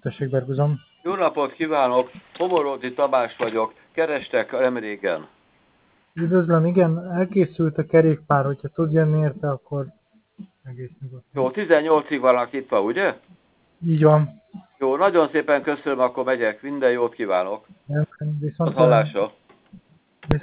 Tessék, Berguzom. Jó napot kívánok! Homoródi Tamás vagyok. Kerestek nem régen. Üdvözlöm, igen, elkészült a kerékpár, hogyha tud jönni érte, akkor egész nyugodtan. Jó, 18-ig vannak itt, ugye? Így van. Jó, nagyon szépen köszönöm, akkor megyek. Minden jót kívánok. Viszont Az hallásra.